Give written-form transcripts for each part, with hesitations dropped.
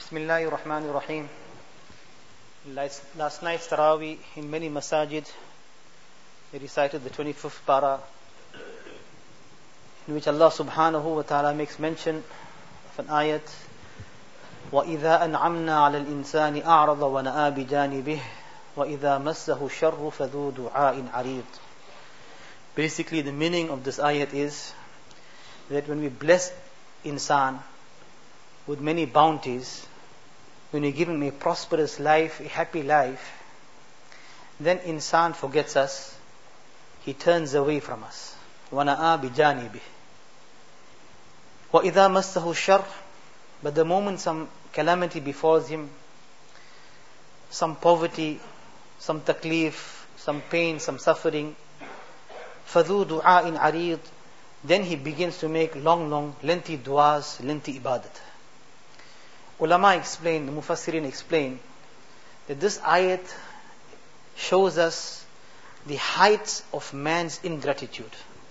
Bismillahir Rahmanir Rahim. Last night's Taraweeh in many masajid, they recited the 25th para, in which Allah subhanahu wa ta'ala makes mention of an ayat, وَإِذَا أَنْعَمْنَا عَلَى الْإِنسَانِ أَعْرَضَ وَنَأَى بِجَانِبِهِ وَإِذَا مَسَّهُ الشَّرُّ فَذُو دُعَاءٍ عَرِيضٍ. Basically, the meaning of this ayat is that when we bless insan with many bounties, when we give him a prosperous life, a happy life, then insan forgets us, he turns away from us. وَنَأَى بِجَانِبِهِ وَإِذَا مَسَّهُ الشَّرُّ. But the moment some calamity befalls him, some poverty, some taklif, some pain, some suffering, فَذُو دُعَاءٍ عَرِيضٍ, then he begins to make long, lengthy du'as, lengthy ibadat. Ulama explain, the Mufassirin explain, that this ayat shows us the heights of man's ingratitude.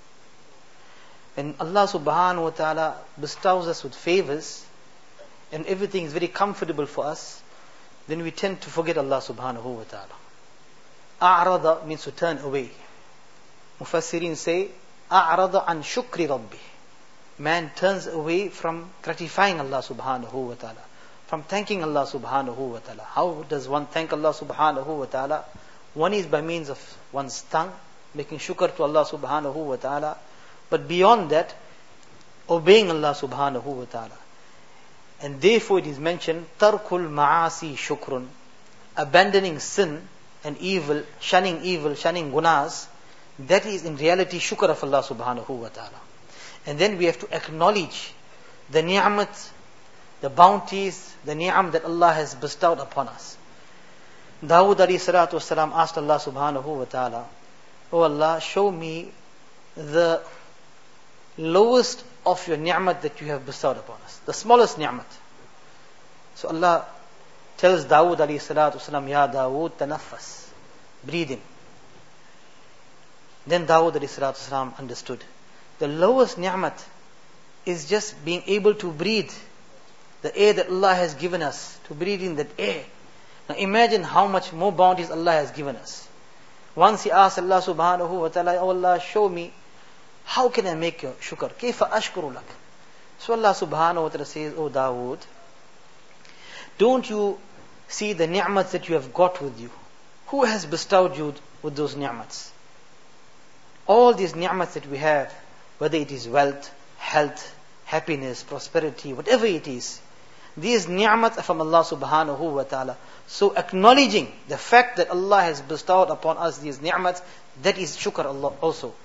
When Allah subhanahu wa ta'ala bestows us with favors, and everything is very comfortable for us, then we tend to forget Allah subhanahu wa ta'ala. A'rada means to turn away. Mufassirin say, A'rada an shukri rabbi. Man turns away from gratifying Allah subhanahu wa ta'ala, from thanking Allah subhanahu wa ta'ala. How does one thank Allah subhanahu wa ta'ala? One is by means of one's tongue, making shukr to Allah subhanahu wa ta'ala. But beyond that, obeying Allah subhanahu wa ta'ala. And therefore it is mentioned, tarkul ma'asi shukrun, abandoning sin and evil, shunning gunas. That is in reality shukr of Allah subhanahu wa ta'ala. And then we have to acknowledge the ni'mat, the bounties, the ni'am that Allah has bestowed upon us. Dawood alayhi salatu wasalam asked Allah subhanahu wa ta'ala, "O Allah, show me the lowest of your ni'mat that you have bestowed upon us, the smallest ni'mat." So Allah tells Dawood alayhi salatu wasalam, "Ya Dawood, tanaffas, breathe in." Then Dawood alayhi salatu wasalam understood. The lowest ni'mat is just being able to breathe. The air that Allah has given us, to breathe in that air. Now imagine how much more bounties Allah has given us. Once he asked Allah subhanahu wa ta'ala, "Oh Allah, show me, how can I make your shukr? Kayfa ashkuru lak?" So Allah subhanahu wa ta'ala says, "Oh Dawood, don't you see the ni'mats that you have got with you? Who has bestowed you with those ni'mats? All these ni'mats that we have, whether it is wealth, health, happiness, prosperity, whatever it is, these ni'mat are from Allah subhanahu wa ta'ala. So acknowledging the fact that Allah has bestowed upon us these ni'mats, that is shukr Allah also."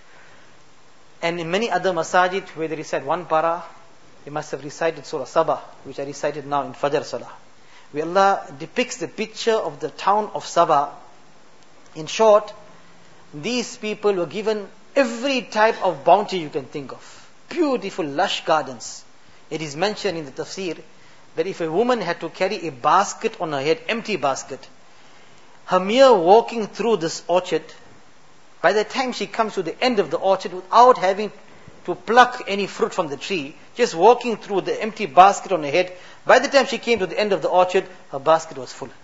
And in many other masajid where they recite one para, they must have recited Surah Sabah, which I recited now in Fajr Salah, where Allah depicts the picture of the town of Sabah. In short, these people were given every type of bounty you can think of. Beautiful, lush gardens. It is mentioned in the tafsir that if a woman had to carry a basket on her head, empty basket, her mere walking through this orchard, by the time she comes to the end of the orchard without having to pluck any fruit from the tree, just walking through the empty basket on her head, by the time she came to the end of the orchard, her basket was full.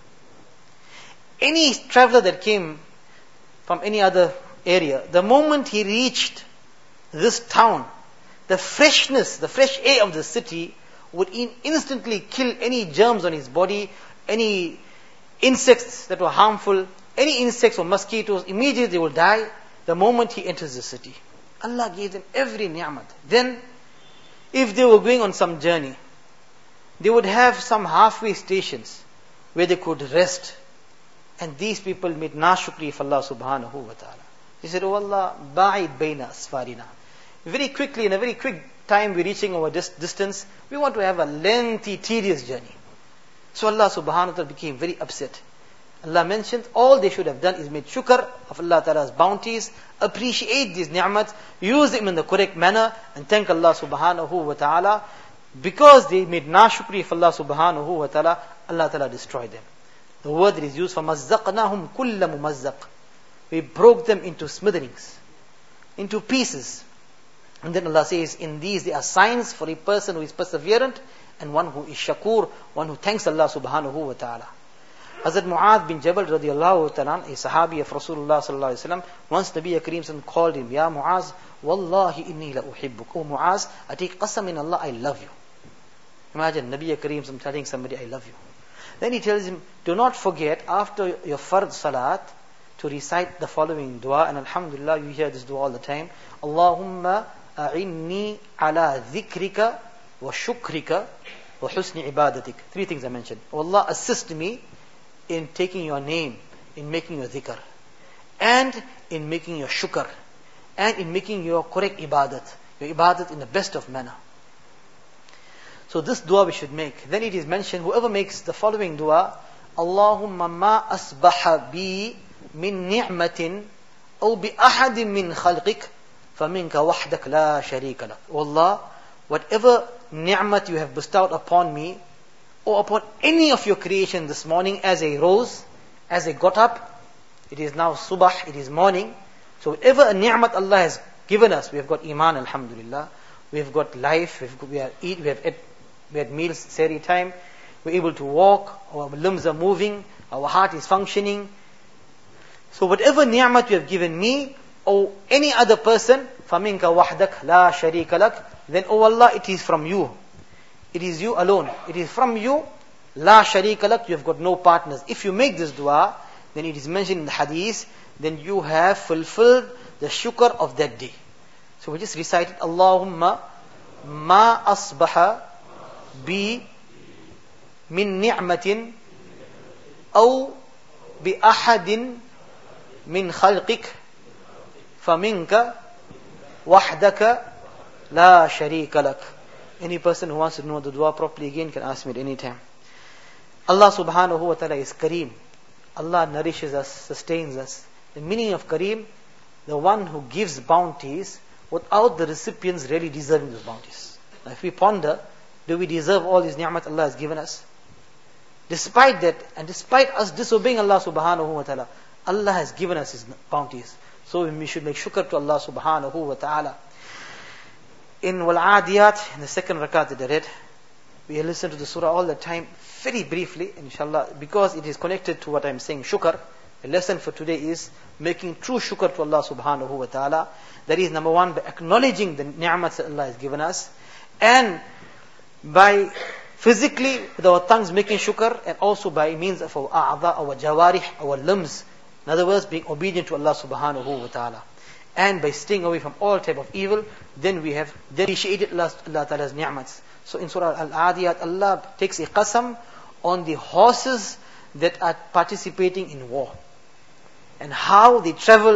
Any traveler that came from any other area, the moment he reached this town, the freshness, the fresh air of the city would instantly kill any germs on his body, any insects that were harmful, any insects or mosquitoes, immediately they will die the moment he enters the city. Allah gave them every ni'mat. Then, if they were going on some journey, they would have some halfway stations where they could rest. And these people made nashukri for Allah subhanahu wa ta'ala. They said, "Oh Allah, ba'id bayna asfarina." Very quickly, in a very quick time, we're reaching our distance. We want to have a lengthy, tedious journey. So Allah subhanahu wa ta'ala became very upset. Allah mentioned all they should have done is made shukr of Allah ta'ala's bounties, appreciate these ni'mats, use them in the correct manner, and thank Allah subhanahu wa ta'ala. Because they made nashukri of Allah subhanahu wa ta'ala, Allah ta'ala destroyed them. The word that is used for mazzaqnahum kulla mumazzaq. We broke them into smithereens, into pieces. And then Allah says, in these there are signs for a person who is perseverant and one who is shakur, one who thanks Allah subhanahu wa ta'ala. Hazrat Mu'adh bin Jabal radiallahu ta'ala, a sahabi of Rasulullah sallallahu alayhi wa sallam, once Nabi Kareem called him, Ya Mu'adh, Wallahi inni la uhibbuk. Oh Mu'adh, I take qasam in Allah, I love you. Imagine Nabi Kareem telling somebody, I love you. Then he tells him, do not forget after your fard salat to recite the following dua, and alhamdulillah you hear this dua all the time. Allahumma a'inni ala dhikrika wa shukrika wa husni ibadatik. 3 things I mentioned. Oh Allah, assist me in taking your name, in making your dhikr, and in making your shukr, and in making your correct ibadat, your ibadat in the best of manner. So this dua we should make. Then it is mentioned, whoever makes the following dua, Allahumma ma asbaha bi min ni'matin aw bi ahadin min khalqik faminka wahdak la sharika lak. O Allah, whatever ni'mat you have bestowed upon me, or upon any of your creation this morning, as I rose, as I got up, it is now subah, it is morning. So whatever a ni'mat Allah has given us, we have got iman, alhamdulillah, we have got life, we had meals, sehri time, we're able to walk, our limbs are moving, our heart is functioning. So whatever ni'mat you have given me, or any other person, فَمِنْكَ وَحْدَكَ لَا شَرِيكَ لَكَ, then, O Allah, it is from you. It is you alone. It is from you. La sharika lak, you have got no partners. If you make this dua, then it is mentioned in the hadith, then you have fulfilled the shukr of that day. So we just recited, Allahumma ma asbaha bi min ni'matin aw bi ahadin min khalqik faminka wahdaka la sharika lak. Any person who wants to know the dua properly again can ask me at any time. Allah subhanahu wa ta'ala is Kareem. Allah nourishes us, sustains us. The meaning of Kareem, the one who gives bounties without the recipients really deserving those bounties. Now if we ponder, do we deserve all these ni'mat Allah has given us? Despite that, and despite us disobeying Allah subhanahu wa ta'ala, Allah has given us His bounties. So we should make shukr to Allah subhanahu wa ta'ala. In Wal Adiyat, in the second rakat that I read, we listen to the surah all the time, very briefly, inshallah, because it is connected to what I am saying, shukr. The lesson for today is making true shukr to Allah subhanahu wa ta'ala. That is, number one, by acknowledging the ni'mats that Allah has given us, and by physically, with our tongues making shukr, and also by means of our a'adha, our jawarih, our limbs. In other words, being obedient to Allah subhanahu wa ta'ala. And by staying away from all type of evil, then we have appreciated Allah Ta'ala's ni'mats. So in Surah Al-Adiyat, Allah takes a qasam on the horses that are participating in war. And how they travel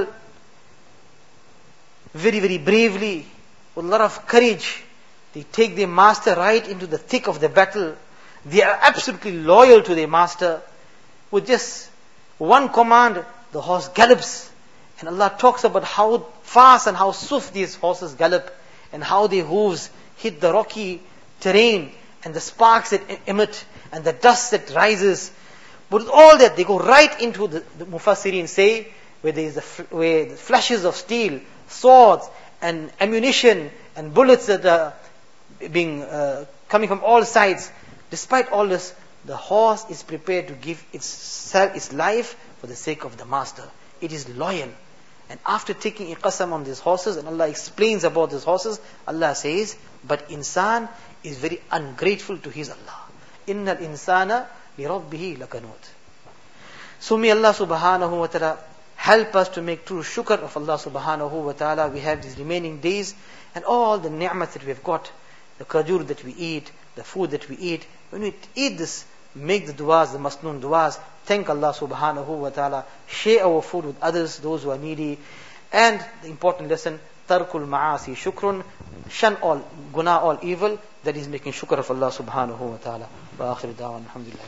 very, very bravely, with a lot of courage. They take their master right into the thick of the battle. They are absolutely loyal to their master. With just one command, the horse gallops. And Allah talks about how fast and how swift these horses gallop, and how their hooves hit the rocky terrain, and the sparks that emit, and the dust that rises. But with all that, they go right into the Mufassirin say, where the flashes of steel, swords, and ammunition, and bullets that are coming from all sides. Despite all this, the horse is prepared to give its life for the sake of the master. It is loyal. And after taking a qasam on these horses, and Allah explains about these horses, Allah says, but insan is very ungrateful to his Allah. Innal insana li rabbihi lakanut. So may Allah subhanahu wa ta'ala help us to make true shukr of Allah subhanahu wa ta'ala. We have these remaining days, and all the ni'mat that we have got, the kajur that we eat, the food that we eat. When we eat this, make the du'as, the masnoon du'as, thank Allah subhanahu wa ta'ala, share our food with others, those who are needy. And the important lesson, tarkul ma'asi shukrun, shun all guna, all evil, that is making shukr of Allah subhanahu wa ta'ala. Wa akhir da'wan, alhamdulillah.